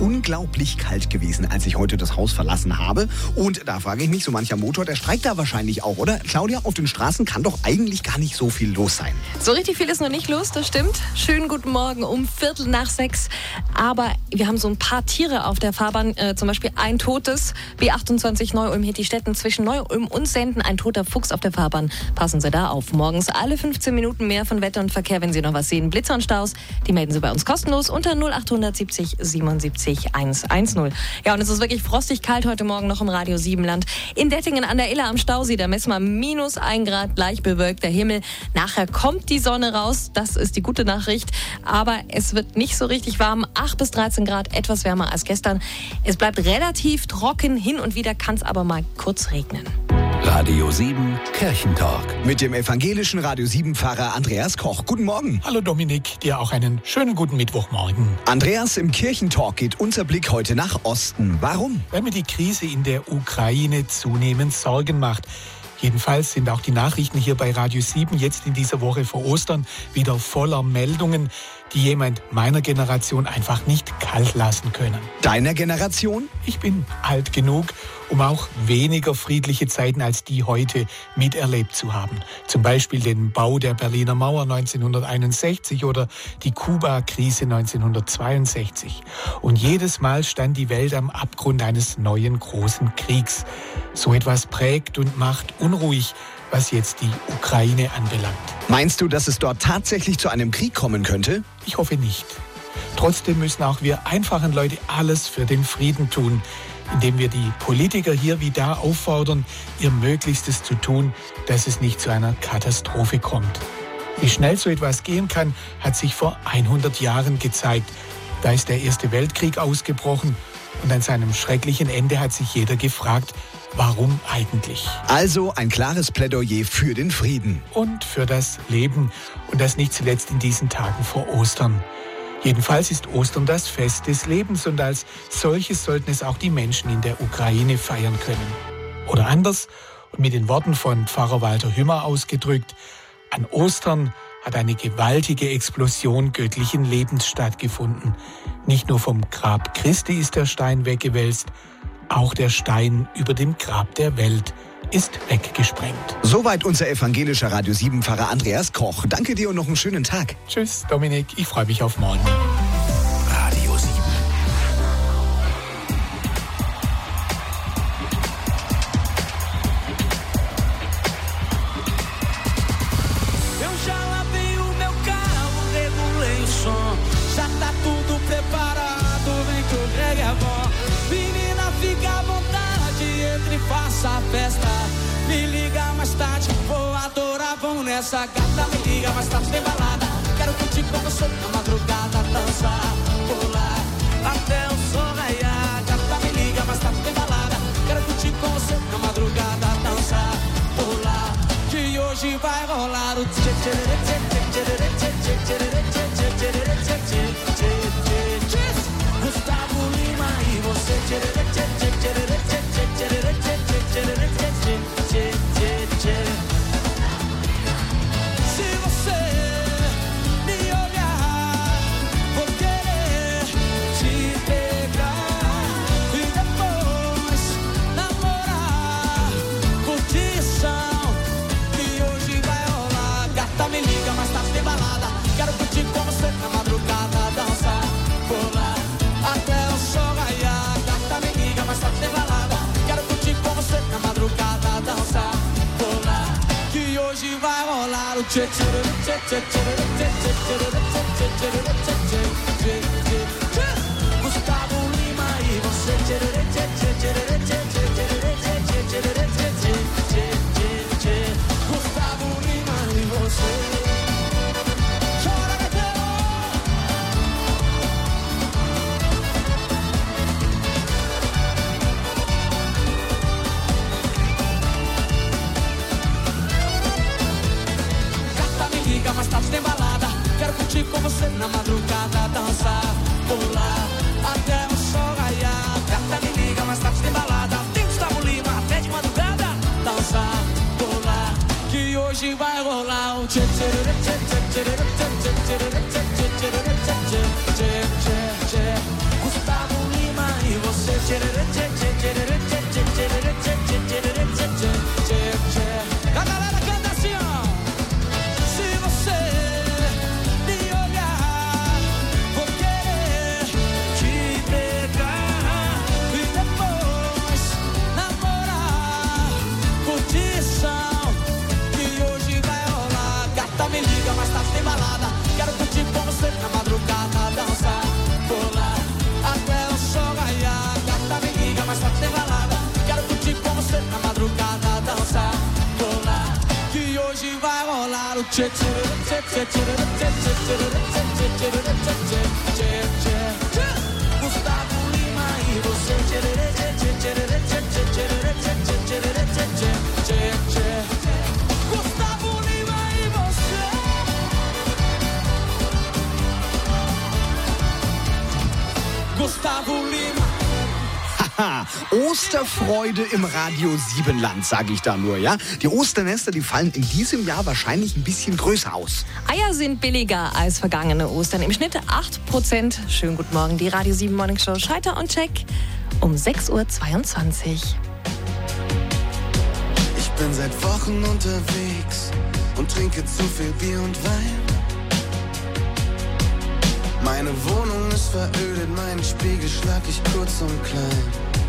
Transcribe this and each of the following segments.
unglaublich kalt gewesen, als ich heute das Haus verlassen habe. Und da frage ich mich, so mancher Motor, der streikt da wahrscheinlich auch, oder? Claudia, auf den Straßen kann doch eigentlich gar nicht so viel los sein. So richtig viel ist noch nicht los, das stimmt. Schönen guten Morgen um 5:45. Aber wir haben so ein paar Tiere auf der Fahrbahn, zum Beispiel ein totes. B28 Neu-Ulm-Hedstetten zwischen Neu-Ulm und Senden. Ein toter Fuchs auf der Fahrbahn. Passen Sie da auf. Morgens alle 15 Minuten mehr von Wetter und Verkehr, wenn Sie noch was sehen. Blitzer und Staus, die melden Sie bei uns kostenlos unter 0870 77 110. Ja, und es ist wirklich frostig kalt heute Morgen noch im Radio Siebenland. In Dettingen an der Iller am Stausee, da messen wir -1 Grad, leicht bewölkter Himmel. Nachher kommt die Sonne raus, das ist die gute Nachricht. Aber es wird nicht so richtig warm, 8 bis 13 Grad, etwas wärmer als gestern. Es bleibt relativ trocken, hin und wieder kann es aber mal kurz regnen. Radio 7 Kirchentalk. Mit dem evangelischen Radio 7-Pfarrer Andreas Koch. Guten Morgen. Hallo Dominik, dir auch einen schönen guten Mittwochmorgen. Andreas, im Kirchentalk geht unser Blick heute nach Osten. Warum? Weil mir die Krise in der Ukraine zunehmend Sorgen macht. Jedenfalls sind auch die Nachrichten hier bei Radio 7 jetzt in dieser Woche vor Ostern wieder voller Meldungen, die jemand meiner Generation einfach nicht kalt lassen können. Deiner Generation? Ich bin alt genug, um auch weniger friedliche Zeiten als die heute miterlebt zu haben. Zum Beispiel den Bau der Berliner Mauer 1961 oder die Kuba-Krise 1962. Und jedes Mal stand die Welt am Abgrund eines neuen großen Kriegs. So etwas prägt und macht unruhig, was jetzt die Ukraine anbelangt. Meinst du, dass es dort tatsächlich zu einem Krieg kommen könnte? Ich hoffe nicht. Trotzdem müssen auch wir einfachen Leute alles für den Frieden tun, indem wir die Politiker hier wie da auffordern, ihr Möglichstes zu tun, dass es nicht zu einer Katastrophe kommt. Wie schnell so etwas gehen kann, hat sich vor 100 Jahren gezeigt. Da ist der Erste Weltkrieg ausgebrochen und an seinem schrecklichen Ende hat sich jeder gefragt, warum eigentlich? Also ein klares Plädoyer für den Frieden. Und für das Leben. Und das nicht zuletzt in diesen Tagen vor Ostern. Jedenfalls ist Ostern das Fest des Lebens und als solches sollten es auch die Menschen in der Ukraine feiern können. Oder anders und mit den Worten von Pfarrer Walter Hümmer ausgedrückt, an Ostern hat eine gewaltige Explosion göttlichen Lebens stattgefunden. Nicht nur vom Grab Christi ist der Stein weggewälzt, auch der Stein über dem Grab der Welt ist weggesprengt. Soweit unser evangelischer Radio 7-Pfarrer Andreas Koch. Danke dir und noch einen schönen Tag. Tschüss, Dominik. Ich freue mich auf morgen. Radio 7. Eu já lavei o meu carro, regulei o som. Já tá tudo preparado, vem que o reggae é bom. Menina, fica à vontade, entre e faça a festa. Me liga mais tarde, vou adorar, vamos nessa. Gata, me liga mais tarde, tem balada. Quero curtir com você na madrugada, dançar, pular, até o sol raiar. Gata, me liga mais tarde, tem balada. Quero curtir com você na madrugada, dançar, pular, que hoje vai rolar o tchê tchê tchê tchê tchê tchê tchê tchê tchê tchê tchê. Gustavo Lima e você tchê tchê tchê tchê tchê tchê tchê tchê tchê. Se você me olhar, vou querer te pegar e depois namorar. Curtição que hoje vai rolar. Gata, me liga, mais tarde tem balada. Quero curtir com você na madrugada, dançar, pular, até o sol raiar. Gata, me liga, mais tarde tem balada. Quero curtir com você na madrugada, dançar, pular, que hoje vai rolar o tchê tchê tchê tchê tchê tchê tchê tchê tchê. Gustavo Lima e você tchê tchê tchê tchê tchê tchê tchê tchê. Gustavo Lima e você. Chora, gaiteiro. Gata, me liga, mais tarde tem balada. Quero curtir com você na madrugada, dançar, pular, até o sol raiar. Gata, me liga, mais tarde tem balada. Tem Gustavo Lima, até de madrugada, dançar, pular, que hoje vai rolar o tchê tchê tchê tchê tchê tchê tchê tchê tchê tchê tchê. Gustavo Lima A galera canta assim, ó. Se você me olhar, vou querer te pegar e depois namorar. Curtição que hoje vai rolar. Gata, me liga, mais tarde tem balada. Quero curtir com você na madrugada, dançar, pular até o sol raiar. Gata, me liga, mais tarde tem balada. Quero curtir com você na madrugada, dançar, pular, que hoje vai rolar o tchê tchê tchê tchê tchê tchê tchê tchê tchê tchê. Gustavo Lima e você tchê tchê tchê tchê tchê tchê tchê tchê. Gustavo Lima e você. Gustavo Lima. Haha, Osterfreude im Radio Siebenland, sage ich da nur, ja? Die Osternester, die fallen in diesem Jahr wahrscheinlich ein bisschen größer aus. Eier sind billiger als vergangene Ostern. Im Schnitt 8%. Schönen guten Morgen, die Radio 7 Morning Show Scheiter und Check um 6:22 Uhr. Ich bin seit Wochen unterwegs und trinke zu viel Bier und Wein. Meine Wohnung ist verödet, meinen Spiegel schlag ich kurz und klein.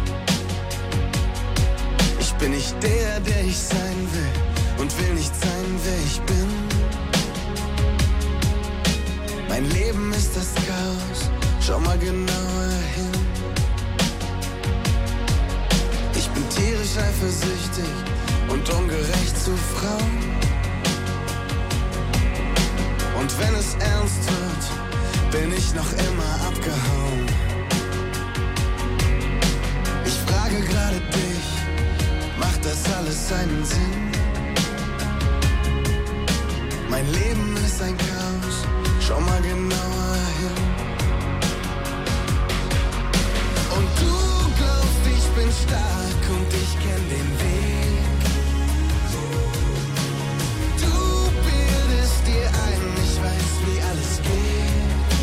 Ich bin nicht der ich sein will und will nicht sein, wer ich bin. Mein Leben ist das Chaos, schau mal genauer hin. Ich bin tierisch eifersüchtig und ungerecht zu Frauen. Und wenn es ernst wird, bin ich noch immer abgehauen. Ich frage gerade dich, macht das alles seinen Sinn? Mein Leben ist ein Chaos, schau mal genauer hin. Und du glaubst, ich bin stark und ich kenn den Weg. Du bildest dir ein, ich weiß, wie alles geht.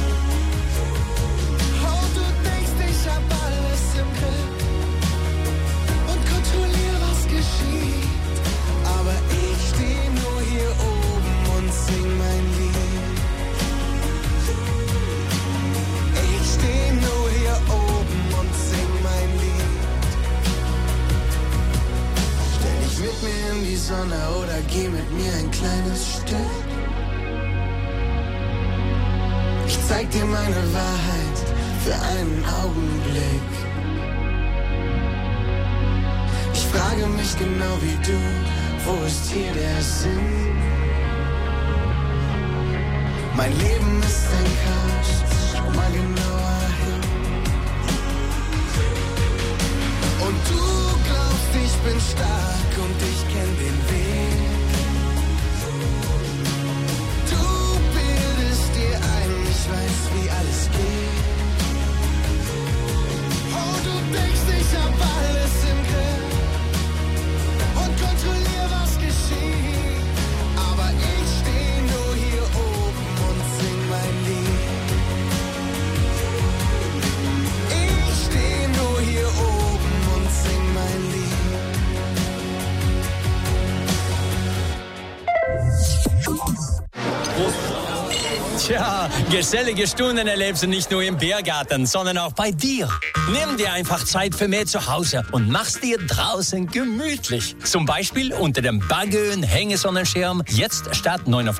Ich hab alles im Griff und kontrolliere, was geschieht. Aber ich steh nur hier oben und sing mein Lied. Ich steh nur hier oben und sing mein Lied. Stell dich mit mir in die Sonne oder geh mit mir ein kleines Stück. Ich zeig dir meine Wahrheit für einen Augenblick. Ich frage mich genau wie du, wo ist hier der Sinn? Mein Leben ist ein Chaos, schau mal genauer hin. Und du glaubst, ich bin stark und ich kenn den Weg. Du bildest dir ein, ich weiß, wie alles geht. Du denkst, ich hab alles im Griff und kontrollier, was geschieht. Aber ich steh nur hier oben und sing mein Lied. Ich steh nur hier oben und sing mein Lied. Tja, gesellige Stunden erlebst du nicht nur im Biergarten, sondern auch bei dir. Nimm dir einfach Zeit für mehr zu Hause und mach's dir draußen gemütlich. Zum Beispiel unter dem Bagön Hängesonnenschirm, jetzt statt 9,50 €